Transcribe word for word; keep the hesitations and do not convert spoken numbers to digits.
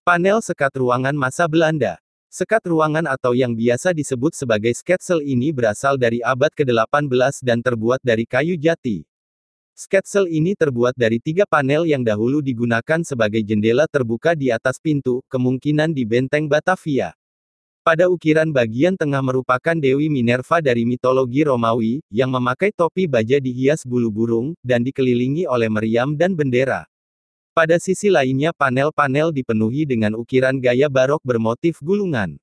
Panel sekat ruangan masa Belanda. Sekat ruangan atau yang biasa disebut sebagai sketsel ini berasal dari abad kedelapan belas dan terbuat dari kayu jati. Sketsel ini terbuat dari tiga panel yang dahulu digunakan sebagai jendela terbuka di atas pintu, kemungkinan di benteng Batavia. Pada ukiran bagian tengah merupakan Dewi Minerva dari mitologi Romawi, yang memakai topi baja dihias bulu burung, dan dikelilingi oleh meriam dan bendera. Pada sisi lainnya panel-panel dipenuhi dengan ukiran gaya barok bermotif gulungan.